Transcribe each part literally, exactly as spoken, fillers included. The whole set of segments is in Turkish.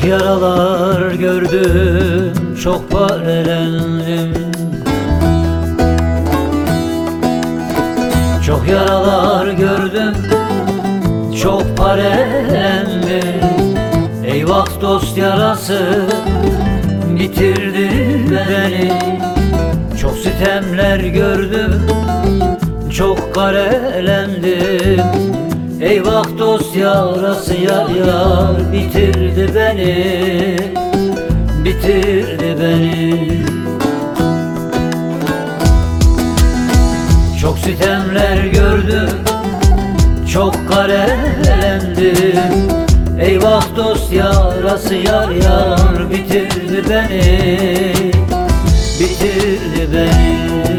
yaralar gördüm, çok parelendim. Çok yaralar gördüm, çok parelendim. Eyvah dost yarası bitirdi beni. Çok sitemler gördüm, çok karelendim. Eyvah dost yarası yar yar bitirdi beni, bitirdi beni. Çok sitemler gördüm, çok karelendim. Eyvah dost yarası yar yar bitirdi beni, bitirdi beni.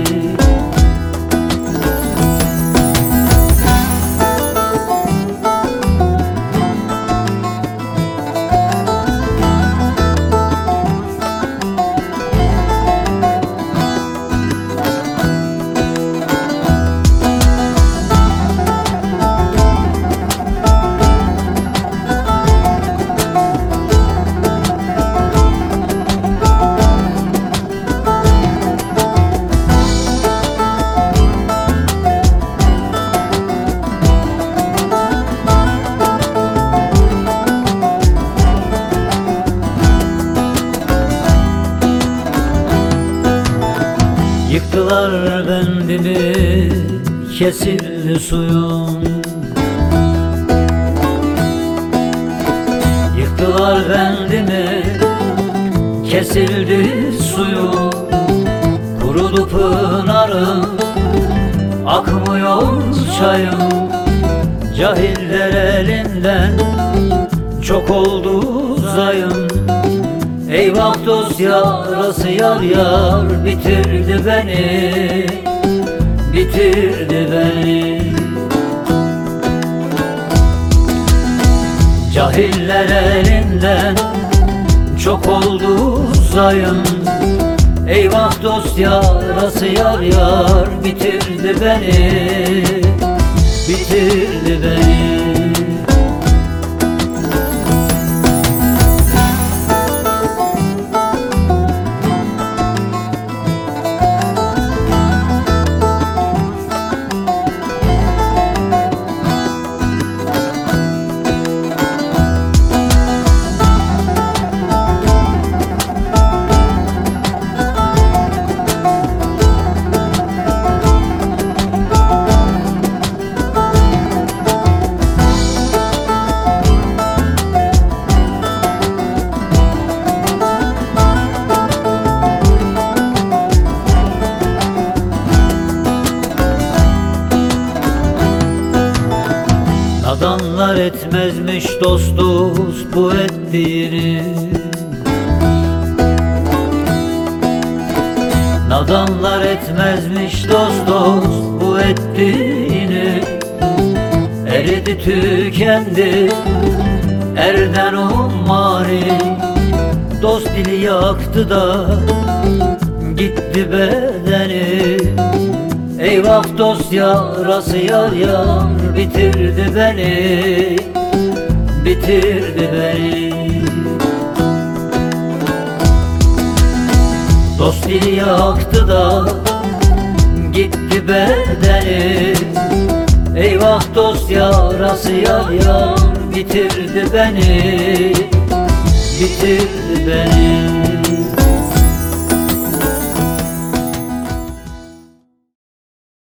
Yıktılar bendimi, kesildi suyum. Yıktılar bendimi, kesildi suyum. Kurudu pınarım, akmıyor çayım. Cahiller elinden çok oldu zayım. Eyvah dost yarası yar yar bitirdi beni, bitirdi beni. Cahiller elinden çok oldu zayım. Eyvah dost yarası yar yar bitirdi beni, bitirdi beni. Nadanlar etmezmiş dost dost bu ettiğini. Nadanlar etmezmiş dost dost bu ettiğini. Eridi tükendi erden ummani. Dost dili yaktı da gitti bedeni. Eyvah dost yarası yar yar bitirdi beni, bitirdi beni. Dost dili yaktı da gitti bedeni. Eyvah dost yarası yar yar bitirdi beni, bitirdi beni.